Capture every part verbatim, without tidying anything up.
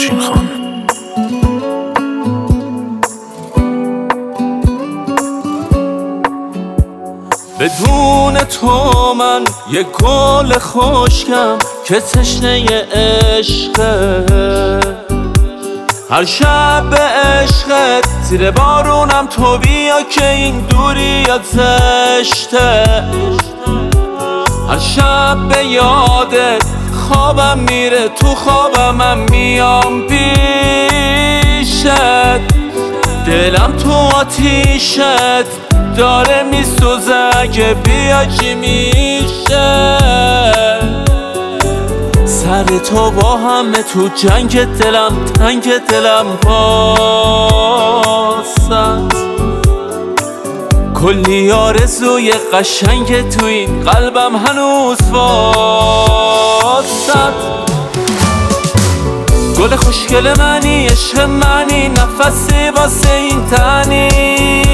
افشین خان. بدون تو من یه گل خشکم که تشنه عشقه، هر شب به عشقت زیر بارونم تو بیا که این دوریات زشته، هر شب به یادت خوابم میره، تو خوابم میام پیشت، دلم تو آتیشت داره میسوزه، اگه بیا چی میشه؟ سر تو با همه تو جنگ دلم، تنگ دلم باست، کلی آرزوی قشنگ تو این قلبم هنوز واسد. گل خوشگل منی، عشق منی، نفسی واسه این تنی،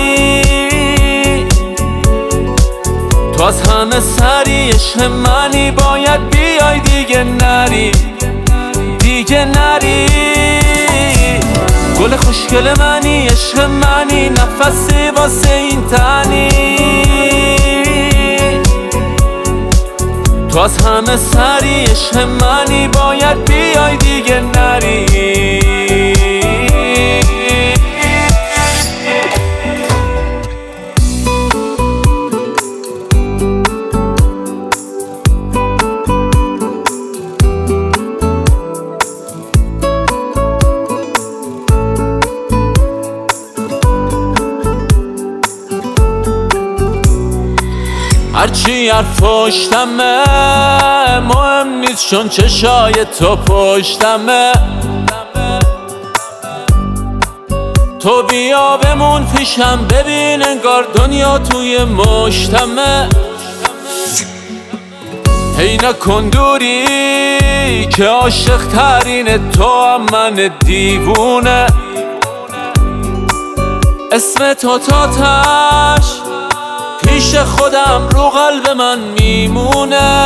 تو از همه سری عشق منی، باید بیای دیگه نری، دیگه نری. گل خوشگل منی، عشق منی، نفسی واسه این تنی، تو از همه سری عشق منی، باید بیای دیگه نری. هرچی حرف پشتمه مهم نیست، چون چشای تو پشتمه، تو بیا بمون پیشم، ببین انگار دنیا توی مشتمه. هی نکن دوری که عاشق ترین تو هم من دیوونه، اسم تو تاتش پیش خودم رو قلب من میمونه،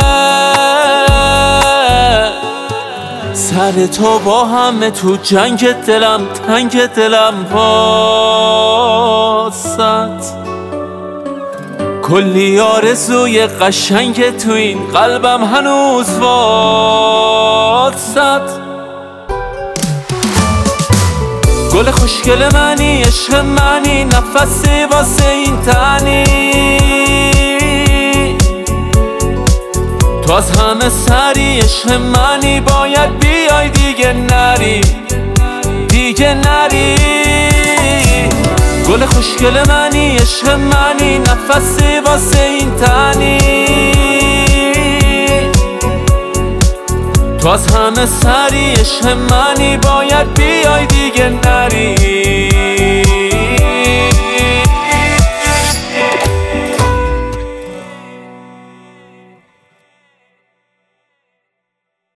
سر تو با همه تو جنگ دلم، تنگ دلم واسد، کلی آرزوی قشنگ تو این قلبم هنوز واسد. گل خوشگل منی، عشق منی، نفسی واسه این تنی، تو از همه سری عشق منی، باید بیای دیگه نری، دیگه نری. گل خوشگل منی، عشق منی، نفسی واسه این تنی، تو از همه سری عشق منی، باید بیای دیگه نری.